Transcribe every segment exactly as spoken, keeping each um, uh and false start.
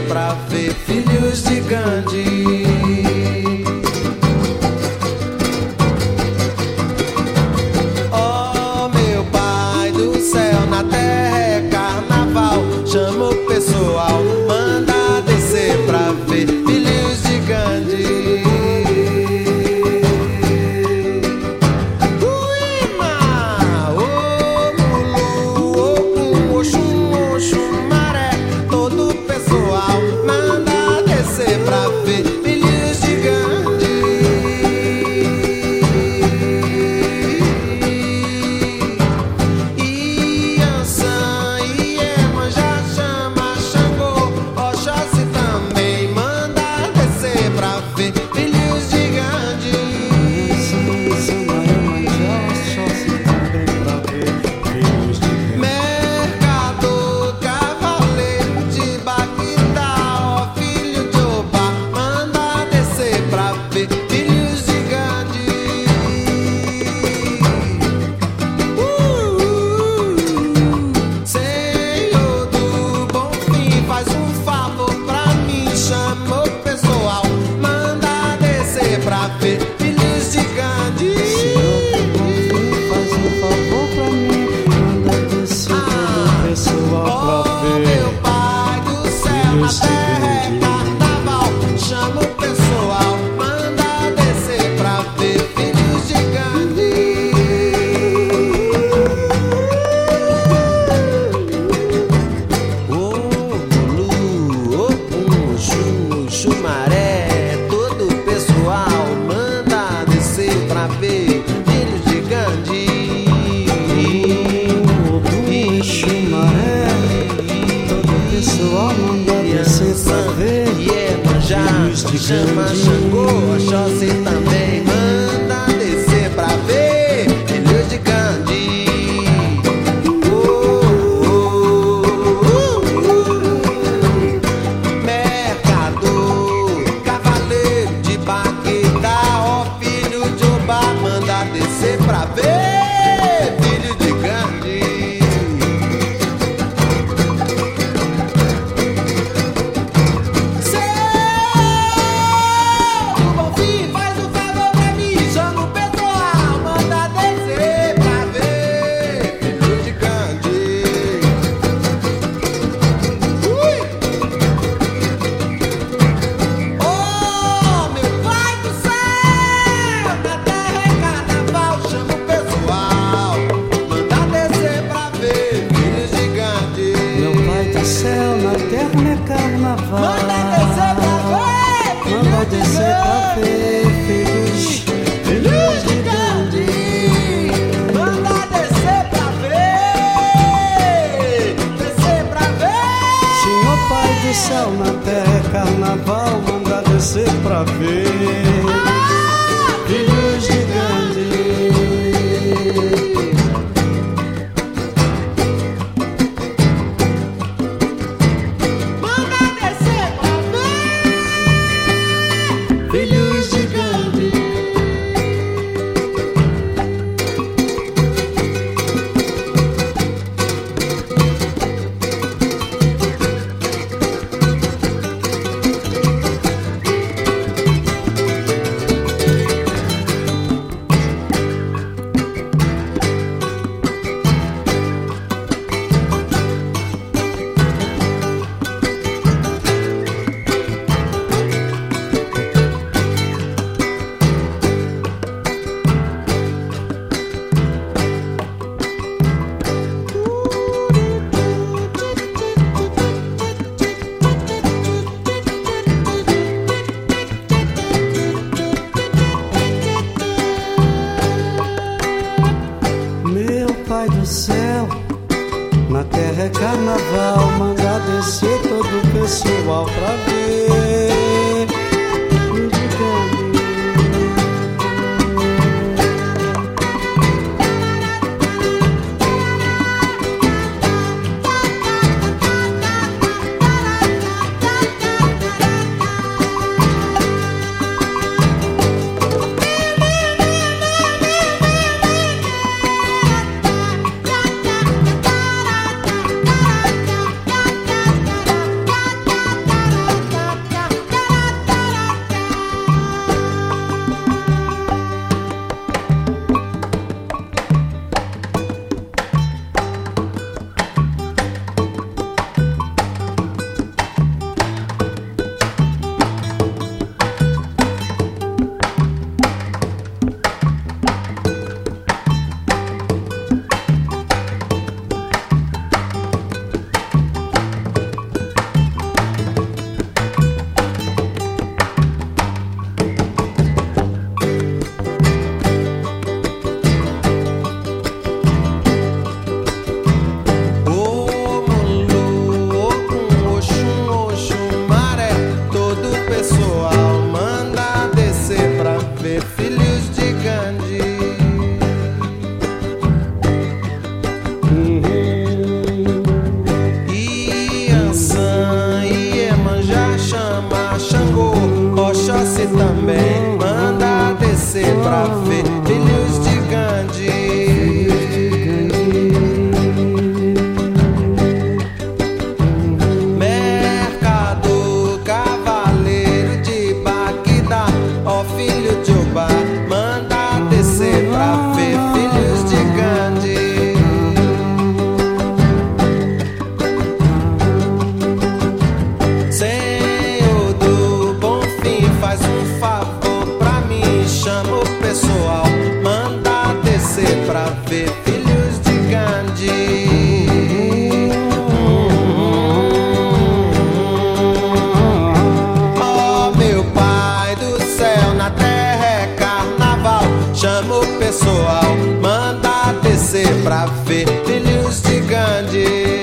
pra ver filhos de Gandhi. Oh, meu pai do céu, na terra é carnaval. Chama o pessoal, manda descer pra ver filhos de Gandhi. Uima, ô Mulu, ô Pum, Oxum, Oxum, Maré. Todo o pessoal manda descer pra ver filhos de Gandhi. Iansã, Iemanjá, chama Xangô, Oxóssi também manda descer pra ver filhos de Gandhi. Mercador, cavaleiro de Baquita, ó filho de Obá, manda descer pra ver filhos de Gandhi. Uh, Senhor do Bom Fim, faz um favor pra mim, chama o pessoal, manda descer pra ver filhos de Gandhi. Faz um favor pra mim, manda descer todo o pessoal pra Oh, ver. meu pai do céu, na filhos de terra é Gandhi. carnaval. Chama o pessoal, manda descer pra ver filhos de Gandhi. Ô Mulu, ô Pum, Oxum, Xumaré, todo o pessoal manda descer pra ver filhos de Gandhi. Xumaré, todo o pessoal manda descer pra ver Iemanjá, filhos de chama Gandhi. Xangô, Oxóssi também manda descer pra ver filhos de Gandhi. Oh, oh, oh, oh. Mercador, cavaleiro de Baquita, ó filho de Obá, manda descer pra ver filhos de Gandhi. Seu Bom Fim, faz um favor pra mim, chama o pessoal, manda descer pra ver filhos de Gandhi. Ui! Oh, meu pai do céu, na terra é carnaval, chama o pessoal, manda descer pra ver filhos de Gandhi. Meu pai do céu, na terra é carnaval. Manda descer pra ver Manda filhos de descer pra Gandhi. ver filhos, Filhos de Gandhi, manda descer pra ver, descer pra ver. Senhor Pai do céu, na terra é carnaval. Manda descer pra ver filhos de Gandhi. Manda descer pra ver. Filhos de Gandhi. Meu Pai do céu, na terra é carnaval. Manda descer todo o pessoal pra ver filhos de Gandhi. pra ver filhos de Gandhi. Mercado Cavaleiro de Bagdá, ó filho de Obá, manda descer pra ver filhos de Gandhi. Senhor do Bom Fim, faz um favor pra mim, chama o pessoal, manda descer pra ver filhos de Gandhi. Oh meu Pai do céu, na terra é carnaval, chama o pessoal, manda descer pra ver filhos de Gandhi.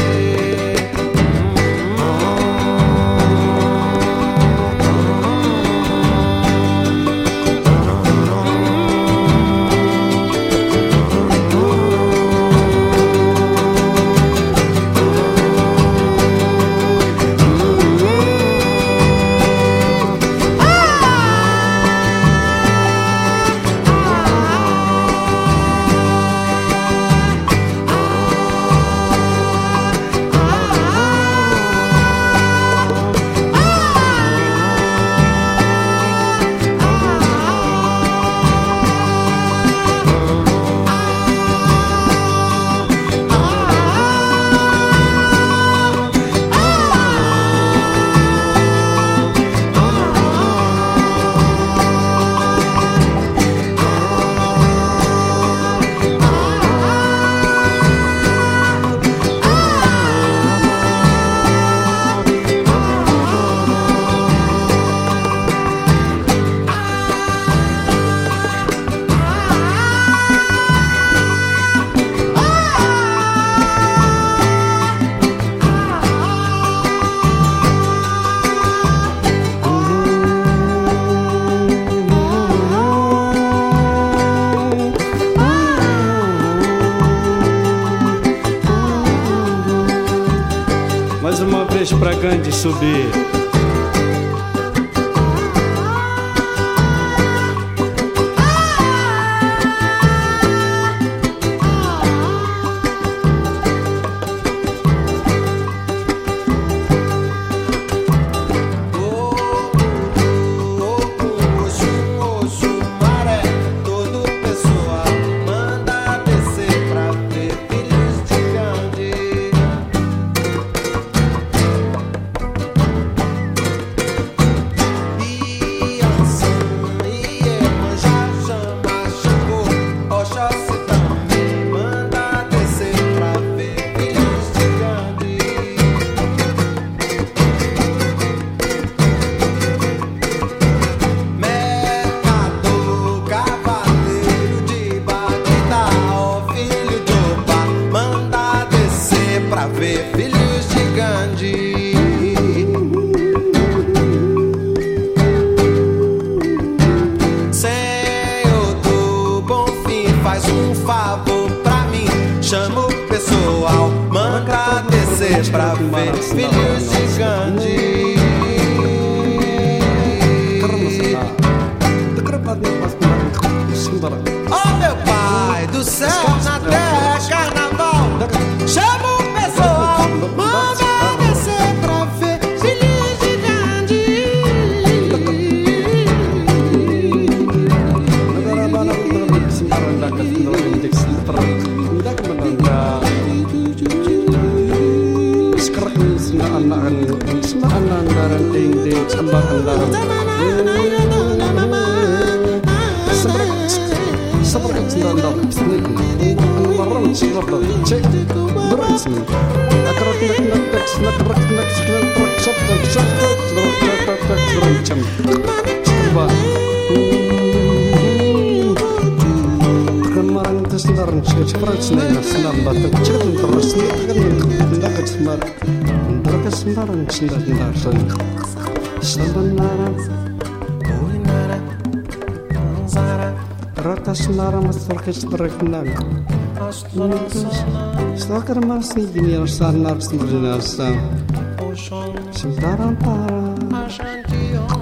Mais uma vez pra Gandhi subir. Chama o pessoal, manda descer pra ver filhos de Gandhi. Oh meu Pai do céu, na terra é carnaval, chama o pessoal, manda descer pra ver filhos de Gandhi. Rata senara masarkis bereknan. Stakar masih dunia sanar sebenarnya. Sentaran para.